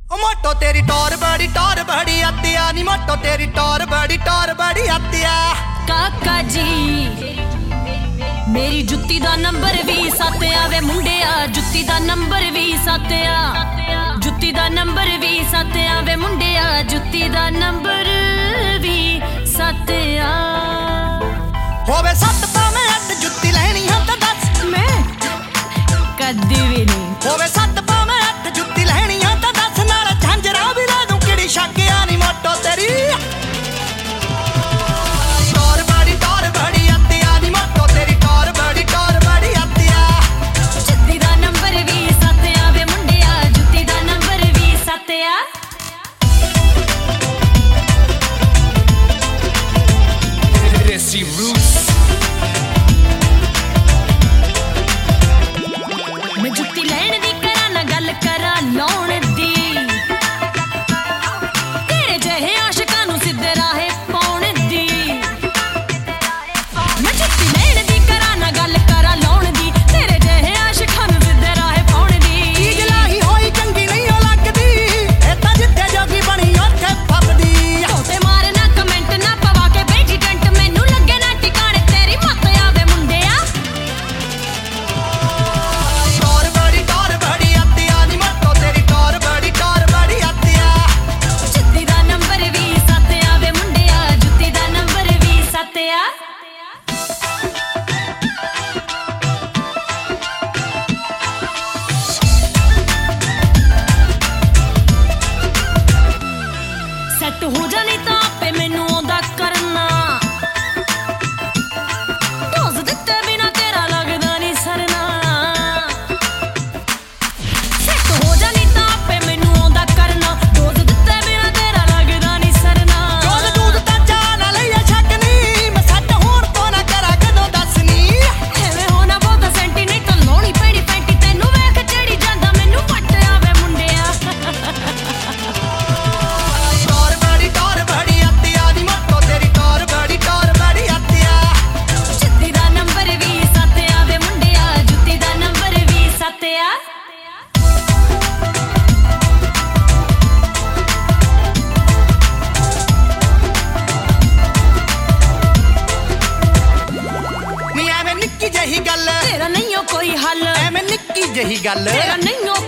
मोटो तेरी टोर बड़ी आतिया नी मोटो तेरी टोर बड़ी आतिया। काका जी मेरी जुत्ती दा नंबर भी 7 आवे मुंडिया, जुत्ती दा नंबर भी 7 आ, जुत्ती दा नंबर भी 7 आवे मुंडिया, जुत्ती दा नंबर भी 7 आ। होवे 7 तां मैं अट जुत्ती लैनी हां तां दस मैं कदी भी नहीं। होवे 7 तां मैं अट जुत्ती लैनी हां तां दस नाल झांजरा भी ला दूं किड़ी शक्या नी मोटो तेरी मैं जुत्ती लैण दी करा ना गल करा लाउण दी, तेरे जहे आशिकां नूं सिद्धे राहे पाउण दी। मैं जुत्ती लैण दी करा ना गल करा लाउण दी, तेरे जहे आशिकां नूं सिद्धे राहे पाउण दी। चीज लाही होई चंगी नहीं ओ लगदी, ए तां जिथे जोगी बणी उत्थे फसदी। तोते मारना कमेंट ना पवा के बैठी टंट, मैनू लगे ना ठिकाने तेरी मत आवे मुंडिया। सैट हो जानी तां आपे मैनू आउंदा करना, डोज दित्ते बिना तेरा लगदा नहीं सरना। सैट हो जानी तां आपे मैनू आउंदा करना, डोज दित्ते बिना तेरा लगदा नहीं सरना। डोज दूध तां चाह ना लईया छक नी, मैं सैट होण तो ना करा कदों दसनी। एवें होना बहुता सेंटी नहीं तां लाउणी पैणी पैंटी, तैनू वेख चढ़ी जांदा मैनू पट आवे मुंडिया। नी एवें निक्की जही गल तेरा नहीं हो कोई हल, एवें निक्की जही गल तेरा नहीं हो